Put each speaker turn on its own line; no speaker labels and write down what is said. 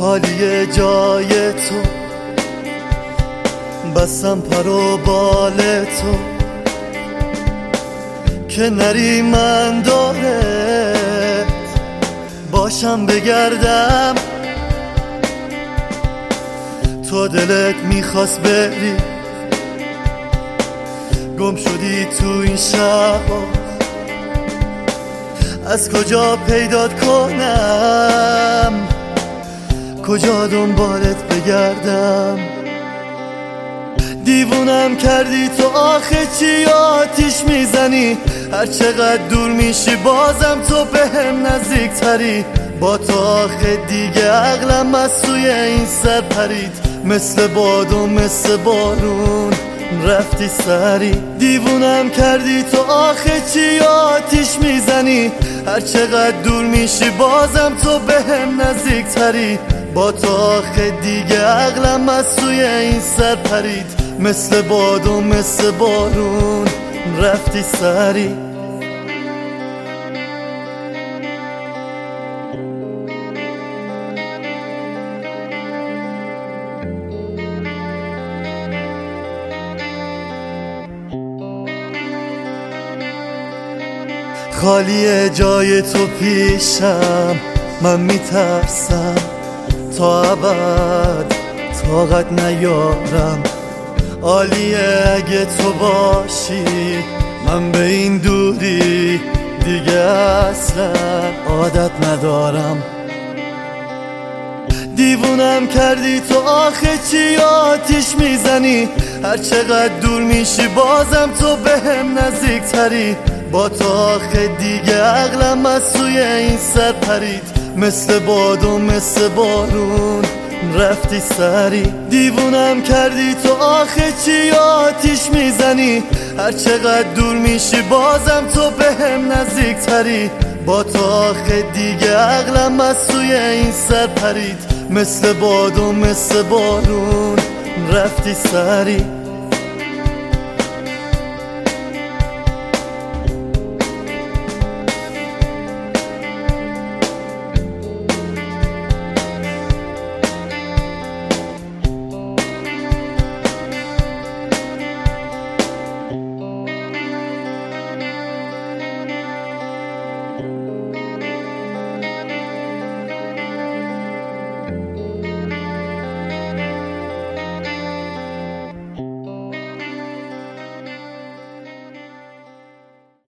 خالی جای تو، بستم پر و بال تو که نری من داره باشم بگردم. تو دلت میخواست بری، گم شدی تو این شبا، از کجا پیدات کنم، کجا دنبالت بگردم. دیوونم کردی تو آخه چی آتیش میزنی، هر چقدر دور میشی بازم تو بهم نزدیک تری. با تو آخه دیگه عقلم از توی این سر پرید، مثل باد و مثل بارون رفتی سری. دیوونم کردی تو آخه چی آتیش میزنی، هر چقدر دور میشی بازم تو بهم نزدیک تری. با تو آخه دیگه عقلم از توی این سر پرید، مثل باد و مثل بارون رفتی سری. خالی جای تو پیشم، من میترسم تا ابد طاقت نیارم. عالیه اگه تو باشی، من به این دوری دیگه اصلا عادت ندارم. دیوونم کردی تو آخه چی آتیش میزنی، هر چقدر دور میشی بازم تو بهم نزدیک تری. با تو آخه دیگه عقلم از توی این سر پرید، مثل باد و مثل بارون رفتی سری. دیوونم کردی تو آخه چی آتیش میزنی، هر چقدر دور میشی بازم تو بهم نزدیک تری. با تو آخه دیگه عقلم از توی این سر پرید، مثل باد و مثل بارون رفتی سری.